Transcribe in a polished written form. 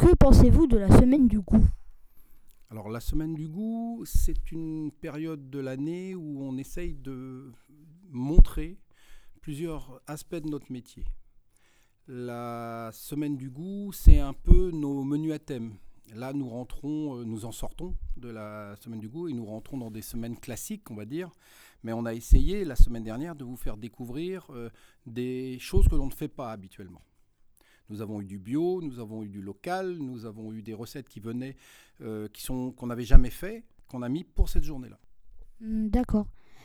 Que pensez-vous de la semaine du goût? Alors la semaine du goût, c'est une période de l'année où on essaye de montrer plusieurs aspects de notre métier. La semaine du goût, c'est un peu nos menus à thème. Là, nous en sortons de la semaine du goût et nous rentrons dans des semaines classiques, on va dire. Mais on a essayé la semaine dernière de vous faire découvrir des choses que l'on ne fait pas habituellement. Nous avons eu du bio, nous avons eu du local, nous avons eu des recettes qui venaient, qu'on n'avait jamais fait, qu'on a mis pour cette journée-là. D'accord.